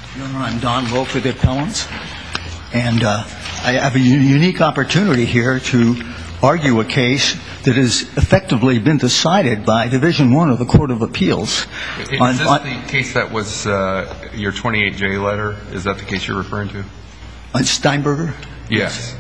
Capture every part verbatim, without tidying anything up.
Your Honor, I'm Don Lowe for the appellants, and uh, I have a unique opportunity here to argue a case that has effectively been decided by Division One of the Court of Appeals. Is this on, on, the case that was uh, your twenty-eight J letter? Is that the case you're referring to? On Steinberger? Yes.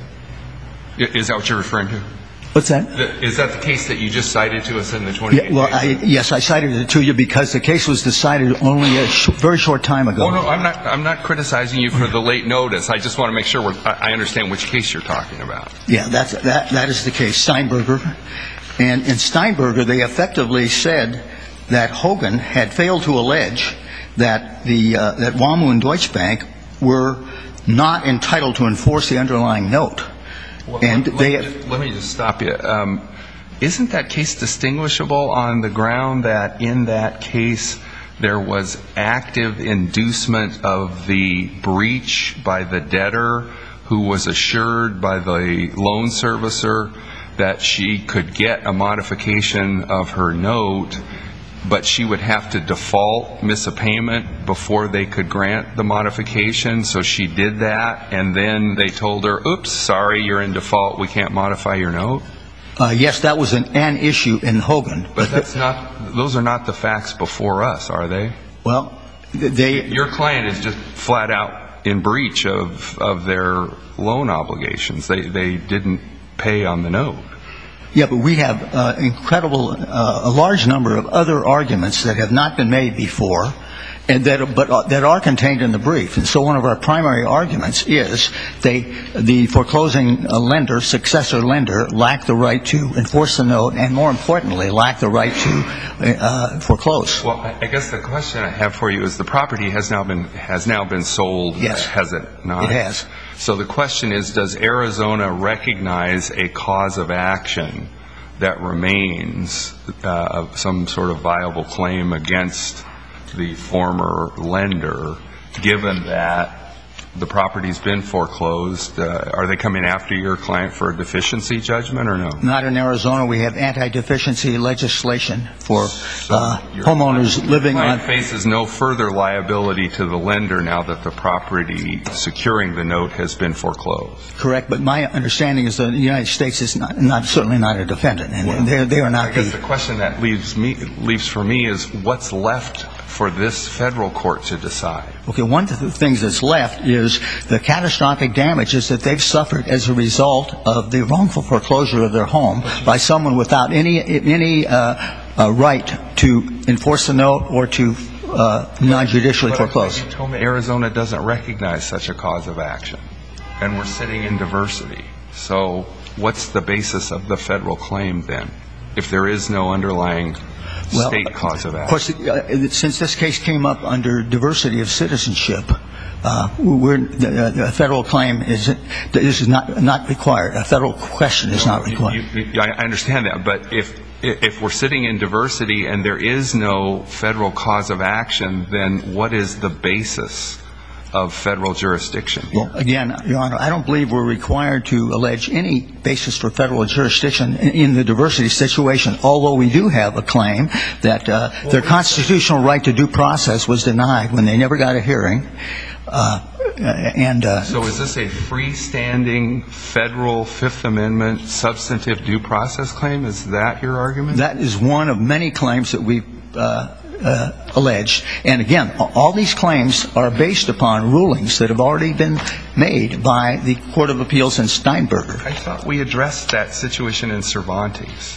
Is that what you're referring to? What's that? The, is that the case that you just cited to us in the twenty-eight J? Yeah, well, I, yes, I cited it to you because the case was decided only a sh- very short time ago. Oh no, I'm not. I'm not criticizing you for the late notice. I just want to make sure we're, I understand which case you're talking about. Yeah, that's that. That is the case, Steinberger. And in Steinberger, they effectively said that Hogan had failed to allege that the uh, that WAMU and Deutsche Bank were not entitled to enforce the underlying note. Well, and let, they let, let me just stop you. Um, isn't that case distinguishable on the ground that in that case there was active inducement of the breach by the debtor, who was assured by the loan servicer that she could get a modification of her note, but she would have to default, miss a payment before they could grant the modification? So she did that, and then they told her, oops, sorry, you're in default, we can't modify your note? Uh, yes, that was an, an issue in Hogan. But that's not, those are not the facts before us, are they? Well, they... Your client is just flat out in breach of, of their loan obligations. They, they didn't pay on the note. Yeah, but we have uh, incredible, uh, a large number of other arguments that have not been made before, and that, but uh, that are contained in the brief. And so one of our primary arguments is they, the foreclosing lender, successor lender, lacked the right to enforce the note, and more importantly, lacked the right to uh, foreclose. Well, I guess the question I have for you is the property has now been has now been sold. Yes, has it not? It has. So the question is, does Arizona recognize a cause of action that remains uh, of some sort of viable claim against the former lender, given that the property's been foreclosed? Uh, are they coming after your client for a deficiency judgment or no? Not in Arizona. We have anti-deficiency legislation for uh, homeowners living on... Your client faces no further liability to the lender now that the property securing the note has been foreclosed. Correct, but my understanding is that the United States is not, not certainly not a defendant, and well, they they are not. I guess the, the question that leaves me leaves for me is what's left for this federal court to decide? Okay, one of the things that's left is the catastrophic damages that they've suffered as a result of the wrongful foreclosure of their home by someone without any any uh, uh, right to enforce the note or to uh, non-judicially foreclose. You told me Arizona doesn't recognize such a cause of action, and we're sitting in diversity. So what's the basis of the federal claim then, if there is no underlying Well, state cause of action? Of course, uh, since this case came up under diversity of citizenship, uh, we're, the, the federal claim is this is not not required. A federal question is not required. You, you, I understand that, but if if we're sitting in diversity and there is no federal cause of action, then what is the basis of federal jurisdiction? Well, again, Your Honor, I don't believe we're required to allege any basis for federal jurisdiction in, in the diversity situation, although we do have a claim that uh, well, their constitutional right to due process was denied when they never got a hearing. Uh, and uh, So is this a freestanding federal Fifth Amendment substantive due process claim? Is that your argument? That is one of many claims that we uh Uh, alleged. And again, all these claims are based upon rulings that have already been made by the Court of Appeals in Steinberger. I thought we addressed that situation in Cervantes.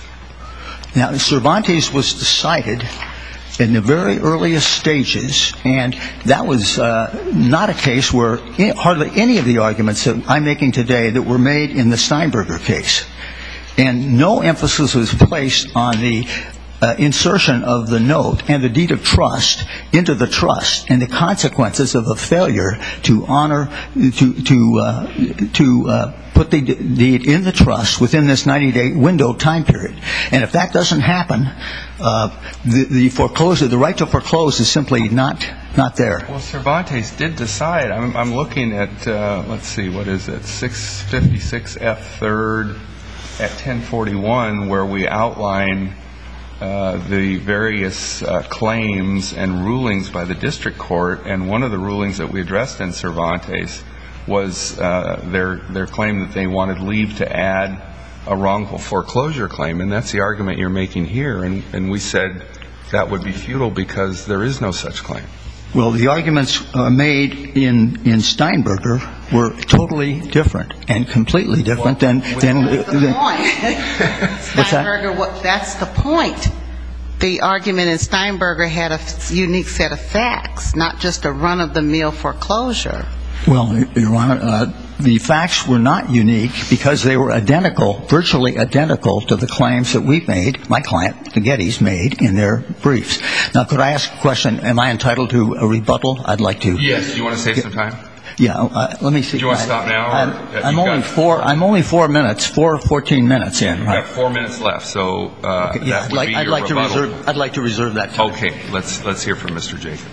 Now, Cervantes was decided in the very earliest stages, and that was uh, not a case where in, hardly any of the arguments that I'm making today that were made in the Steinberger case. And no emphasis was placed on the Uh, insertion of the note and the deed of trust into the trust and the consequences of a failure to honor, to to uh, to uh, put the deed in the trust within this ninety-day window time period. And if that doesn't happen, uh, the, the foreclosure, the right to foreclose, is simply not not there. Well, Cervantes did decide. I'm, I'm looking at uh, let's see, what is it, six fifty-six F third at ten forty-one, where we outline uh, the various uh, claims and rulings by the district court, and one of the rulings that we addressed in Cervantes was uh, their their claim that they wanted leave to add a wrongful foreclosure claim, and that's the argument you're making here, and, and we said that would be futile because there is no such claim. Well, the arguments uh, made in, in Steinberger were totally different and completely different well, than... than that's the than, point. Steinberger, what, that's the point. The argument in Steinberger had a unique set of facts, not just a run-of-the-mill foreclosure. Well, Your Honor, uh, the facts were not unique because they were identical, virtually identical to the claims that we made, my client, the Gettys, made in their briefs. Now, could I ask a question? Am I entitled to a rebuttal? I'd like to. Yes. Do you want to save some time? Yeah. Uh, let me see. Do you want to stop now? Or I'm, I'm only four. I'm only four minutes. Four fourteen minutes in. You've right? got four minutes left. So uh, okay, yeah, that I'd would like, be I'd your like rebuttal. to reserve. I'd like to reserve that time. Okay. Let's let's hear from Mister Jacobs.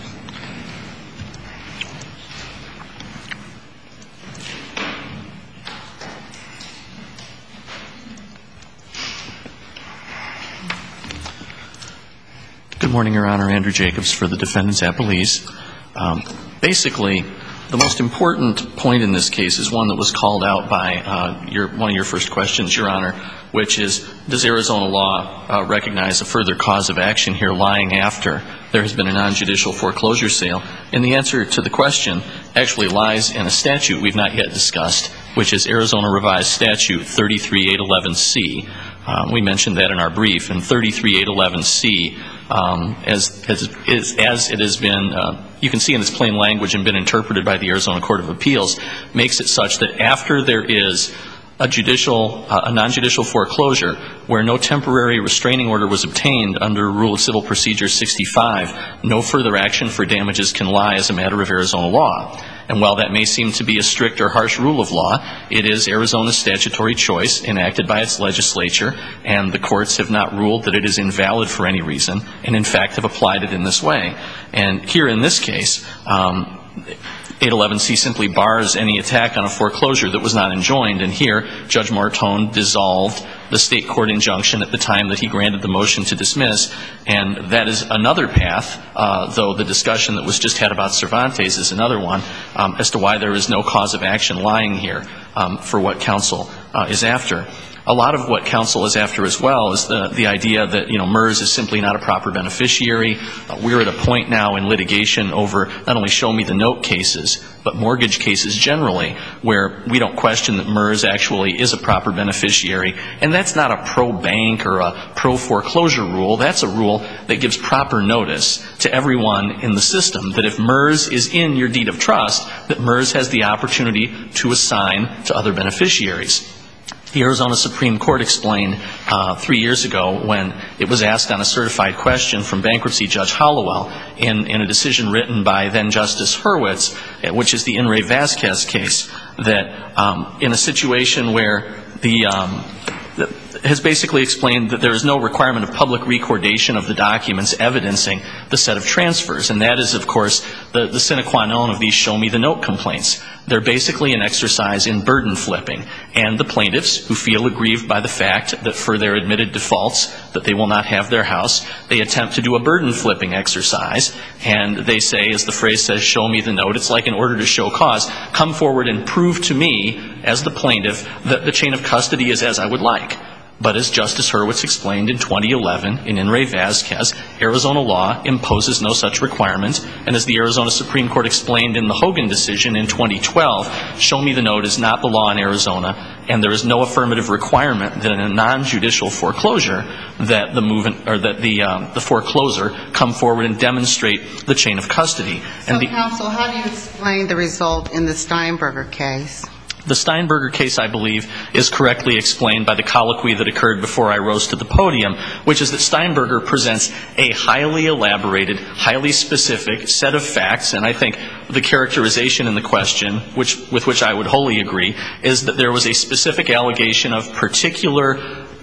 Good morning, Your Honor. Andrew Jacobs for the defendants' appellees. Um, basically, the most important point in this case is one that was called out by uh, your, one of your first questions, Your Honor, which is, does Arizona law uh, recognize a further cause of action here lying after there has been a non-judicial foreclosure sale? And the answer to the question actually lies in a statute we've not yet discussed, which is Arizona Revised Statute thirty-three eight eleven C. Um, we mentioned that in our brief, and thirty-three eight eleven C, um, as, as, as, as it has been, uh, you can see in its plain language and been interpreted by the Arizona Court of Appeals, makes it such that after there is a judicial, uh, a non-judicial foreclosure where no temporary restraining order was obtained under Rule of Civil Procedure sixty-five, no further action for damages can lie as a matter of Arizona law. And while that may seem to be a strict or harsh rule of law, it is Arizona's statutory choice enacted by its legislature, and the courts have not ruled that it is invalid for any reason, and in fact have applied it in this way. And here in this case, um, eight eleven C simply bars any attack on a foreclosure that was not enjoined, and here Judge Martone dissolved the state court injunction at the time that he granted the motion to dismiss, and that is another path, uh, though the discussion that was just had about Cervantes is another one, um, as to why there is no cause of action lying here um, for what counsel uh, is after. A lot of what counsel is after as well is the, the idea that, you know, MERS is simply not a proper beneficiary. Uh, we're at a point now in litigation over not only show me the note cases, but mortgage cases generally, where we don't question that MERS actually is a proper beneficiary. And that's not a pro-bank or a pro-foreclosure rule. That's a rule that gives proper notice to everyone in the system that if MERS is in your deed of trust, that MERS has the opportunity to assign to other beneficiaries. The Arizona Supreme Court explained uh, three years ago when it was asked on a certified question from Bankruptcy Judge Hollowell in, in a decision written by then Justice Hurwitz, which is the In re Vasquez case, that um, in a situation where the, um, the has basically explained that there is no requirement of public recordation of the documents evidencing the set of transfers. And that is, of course, the, the sine qua non of these show me the note complaints. They're basically an exercise in burden flipping. And the plaintiffs, who feel aggrieved by the fact that for their admitted defaults that they will not have their house, they attempt to do a burden flipping exercise. And they say, as the phrase says, show me the note. It's like in order to show cause, come forward and prove to me, as the plaintiff, that the chain of custody is as I would like. But as Justice Hurwitz explained in twenty eleven in In re Vasquez, Arizona law imposes no such requirement. And as the Arizona Supreme Court explained in the Hogan decision in twenty twelve, show me the note is not the law in Arizona, and there is no affirmative requirement that in a non-judicial foreclosure that the movement or that the um, the forecloser come forward and demonstrate the chain of custody. So, and the, counsel, how do you explain the result in the Steinberger case? The Steinberger case, I believe, is correctly explained by the colloquy that occurred before I rose to the podium, which is that Steinberger presents a highly elaborated, highly specific set of facts, and I think the characterization in the question, which, with which I would wholly agree, is that there was a specific allegation of particular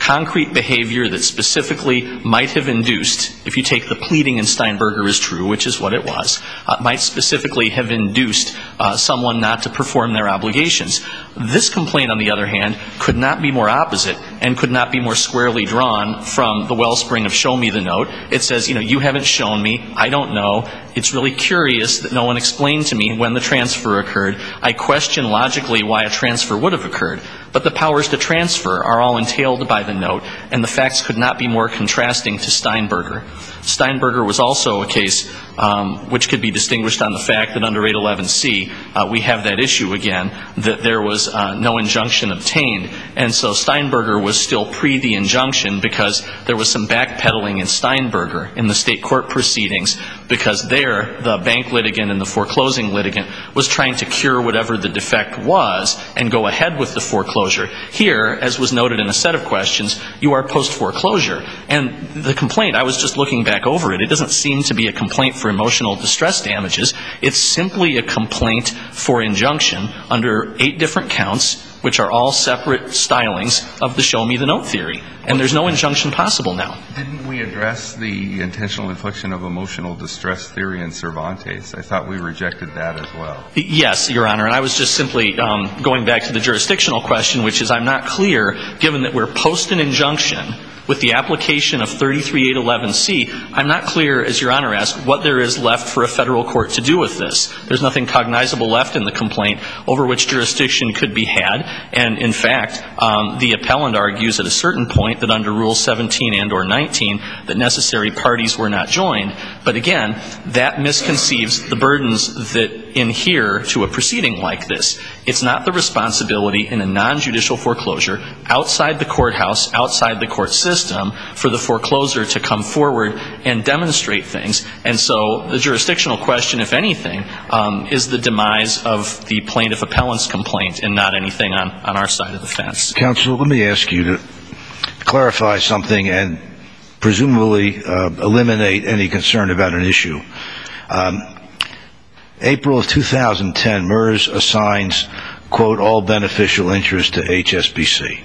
concrete behavior that specifically might have induced, if you take the pleading in Steinberger as true, which is what it was, uh, might specifically have induced uh, someone not to perform their obligations. This complaint, on the other hand, could not be more opposite and could not be more squarely drawn from the wellspring of show me the note. It says, you know, you haven't shown me, I don't know. It's really curious that no one explained to me when the transfer occurred. I question logically why a transfer would have occurred. But the powers to transfer are all entailed by the note, and the facts could not be more contrasting to Steinberger. Steinberger was also a case um, which could be distinguished on the fact that under eight eleven C, uh, we have that issue again, that there was uh, no injunction obtained. And so Steinberger was still pre the injunction because there was some backpedaling in Steinberger in the state court proceedings, because there the bank litigant and the foreclosing litigant was trying to cure whatever the defect was and go ahead with the foreclosure. Here, as was noted in a set of questions, you are post-foreclosure. And the complaint, I was just looking back over it, it doesn't seem to be a complaint for emotional distress damages. It's simply a complaint for injunction under eight different counts, which are all separate stylings of the show me the note theory. And there's no injunction possible now. Didn't we address the intentional infliction of emotional distress theory in Cervantes? I thought we rejected that as well. Yes, Your Honor. And I was just simply um, going back to the jurisdictional question, which is I'm not clear, given that we're post an injunction with the application of thirty-three eight eleven C, I'm not clear, as Your Honor asked, what there is left for a federal court to do with this. There's nothing cognizable left in the complaint over which jurisdiction could be had. And in fact, um, the appellant argues at a certain point that under Rule seventeen and or nineteen that necessary parties were not joined. But again, that misconceives the burdens that adhere to a proceeding like this. It's not the responsibility in a non-judicial foreclosure outside the courthouse, outside the court system, for the forecloser to come forward and demonstrate things. And so the jurisdictional question, if anything, um, is the demise of the plaintiff appellant's complaint and not anything on, on our side of the fence. Counsel, let me ask you to clarify something and presumably uh, eliminate any concern about an issue. Um, April of two thousand ten, MERS assigns, quote, all beneficial interest to H S B C.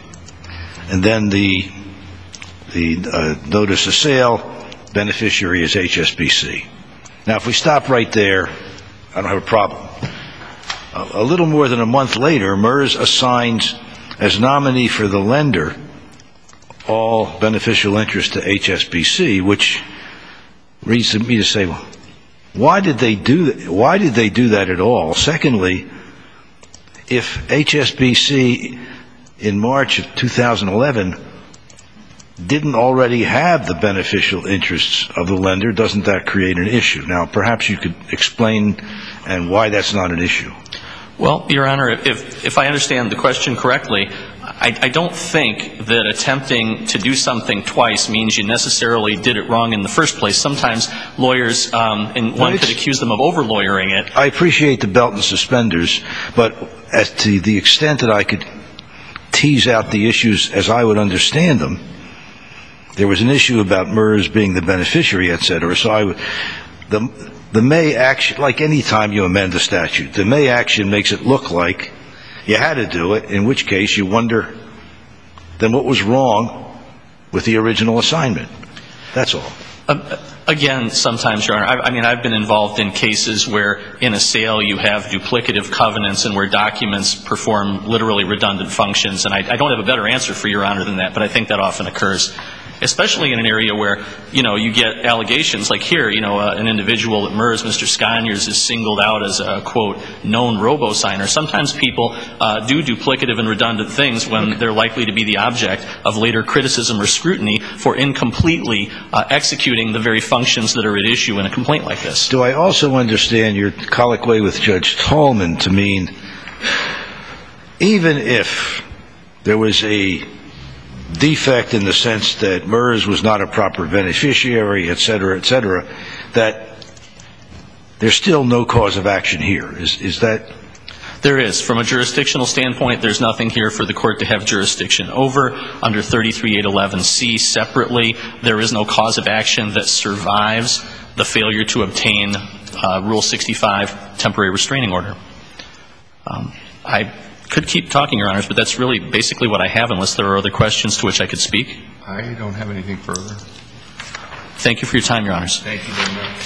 And then the the uh, notice of sale, beneficiary is H S B C. Now, if we stop right there, I don't have a problem. A, a little more than a month later, MERS assigns as nominee for the lender all beneficial interest to H S B C, which leads me to say, well, why did they do that? Why did they do that at all? Secondly, if H S B C in March of two thousand eleven didn't already have the beneficial interests of the lender, doesn't that create an issue? Now, perhaps you could explain and why that's not an issue. Well, Your Honor, if, if I understand the question correctly, I, I don't think that attempting to do something twice means you necessarily did it wrong in the first place. Sometimes lawyers, um, and one could accuse them of over-lawyering it. I appreciate the belt and suspenders, but as to the extent that I could tease out the issues as I would understand them, there was an issue about MERS being the beneficiary, et cetera. So I would, the, the May action, like any time you amend a statute, the May action makes it look like you had to do it, in which case you wonder, then what was wrong with the original assignment? That's all. Uh, again, sometimes, Your Honor, I, I mean, I've been involved in cases where in a sale you have duplicative covenants and where documents perform literally redundant functions, and I, I don't have a better answer for Your Honor than that, but I think that often occurs, especially in an area where, you know, you get allegations like here, you know, uh, an individual at MERS, Mister Sconyers, is singled out as a, quote, known robo-signer. Sometimes people uh, do duplicative and redundant things when they're likely to be the object of later criticism or scrutiny for incompletely uh, executing the very functions that are at issue in a complaint like this. Do I also understand your colloquy with Judge Tallman to mean even if there was a defect in the sense that MERS was not a proper beneficiary, et cetera, et cetera, that there's still no cause of action here? Is, is that? There is. From a jurisdictional standpoint, there's nothing here for the court to have jurisdiction over. Under thirty-three eight eleven C separately, there is no cause of action that survives the failure to obtain uh, Rule sixty-five temporary restraining order. Um, I could keep talking, Your Honors, but that's really basically what I have, unless there are other questions to which I could speak. I don't have anything further. Thank you for your time, Your Honors. Thank you very much.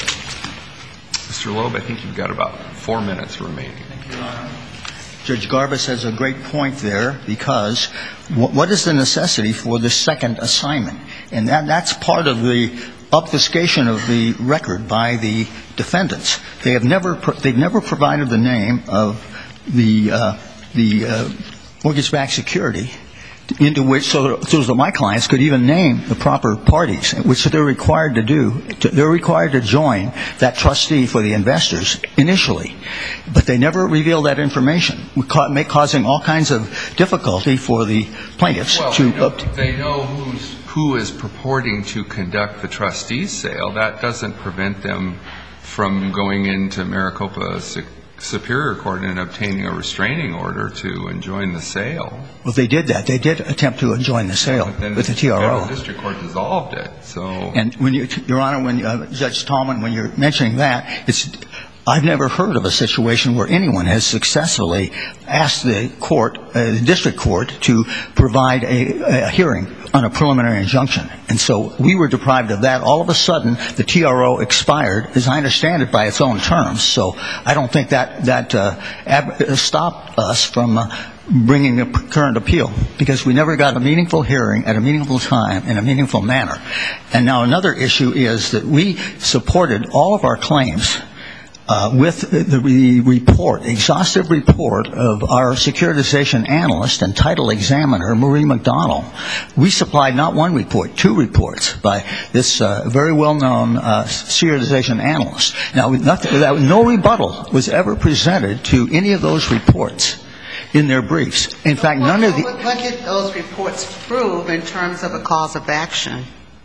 Mister Loeb, I think you've got about four minutes remaining. Thank you, Your Honor. Judge Garbus has a great point there, because what is the necessity for the second assignment? And that, that's part of the obfuscation of the record by the defendants. They have never, they've never provided the name of the, uh, the uh, mortgage-backed security into which, so, so that my clients could even name the proper parties, which they're required to do. To, they're required to join that trustee for the investors initially. But they never reveal that information, causing all kinds of difficulty for the plaintiffs. Well, to they know, they know who's, who is purporting to conduct the trustee's sale. That doesn't prevent them from going into Maricopa Superior Court and obtaining a restraining order to enjoin the sale. Well, they did that. They did attempt to enjoin the sale with the T R O. The district court dissolved it. So, and when you, Your Honor, when uh, Judge Tallman, when you're mentioning that, it's, I've never heard of a situation where anyone has successfully asked the court, uh, the district court, to provide a, a hearing on a preliminary injunction. And so we were deprived of that. All of a sudden, the T R O expired, as I understand it, by its own terms. So I don't think that that uh, ab- stopped us from uh, bringing a current appeal, because we never got a meaningful hearing at a meaningful time in a meaningful manner. And now another issue is that we supported all of our claims Uh, with the re- report, exhaustive report of our securitization analyst and title examiner, Marie McDonald. We supplied not one report, two reports by this uh, very well-known uh, securitization analyst. Now, nothing, that, no rebuttal was ever presented to any of those reports in their briefs. In fact, none of the... What did those reports prove in terms of a cause of action?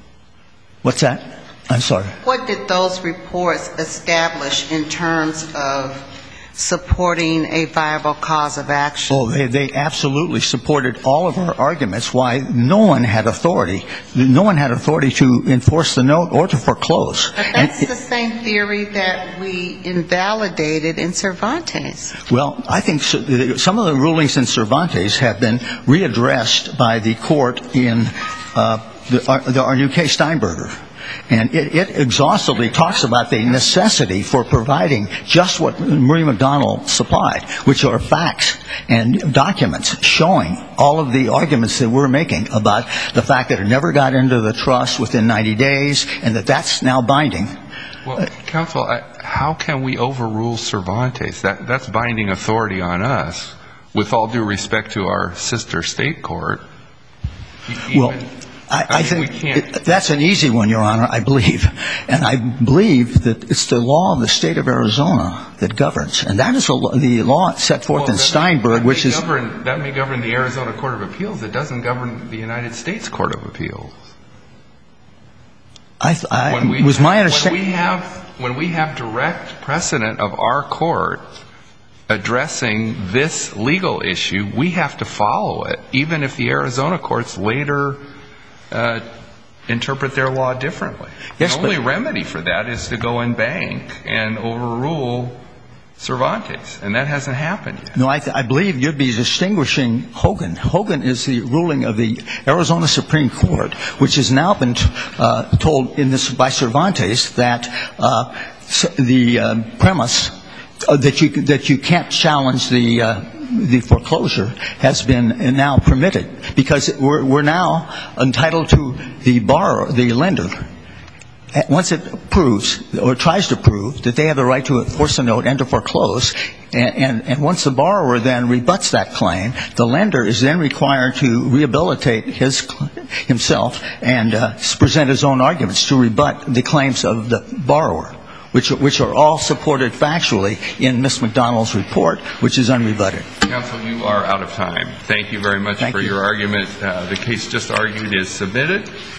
What's that? I'm sorry. What did those reports establish in terms of supporting a viable cause of action? Oh, they, they absolutely supported all of our arguments why no one had authority. No one had authority to enforce the note or to foreclose. But that's and, the same theory that we invalidated in Cervantes. Well, I think so, some of the rulings in Cervantes have been readdressed by the court in uh, the, our, the, our new case, Steinberger. And it, it exhaustively talks about the necessity for providing just what Marie McDonald supplied, which are facts and documents showing all of the arguments that we're making about the fact that it never got into the trust within ninety days and that that's now binding. Well, counsel, I, how can we overrule Cervantes? That, that's binding authority on us, with all due respect to our sister state court. Even, well, I, I think it, that's an easy one, Your Honor, I believe. And I believe that it's the law of the state of Arizona that governs. And that is a, the law set forth well, in Steinberg, which is... Govern, that may govern the Arizona Court of Appeals. It doesn't govern the United States Court of Appeals. I, I when was my understanding... When we have, when we have direct precedent of our court addressing this legal issue, we have to follow it, even if the Arizona courts later... Uh, interpret their law differently. Yes, the only remedy for that is to go in bank and overrule Cervantes, and that hasn't happened yet. No, I, th- I believe you'd be distinguishing Hogan. Hogan is the ruling of the Arizona Supreme Court, which has now been t- uh, told in this by Cervantes that uh, the uh, premise uh, that you that you can't challenge the uh, the foreclosure has been now permitted, because we're, we're now entitled to the borrower, the lender, once it proves or tries to prove that they have the right to enforce a note and to foreclose, and, and, and once the borrower then rebuts that claim, the lender is then required to rehabilitate his himself and uh, present his own arguments to rebut the claims of the borrower, which are, which are all supported factually in Miz McDonald's report, which is unrebutted. Counsel, you are out of time. Thank you very much Thank for you. your argument. Uh, the case just argued is submitted.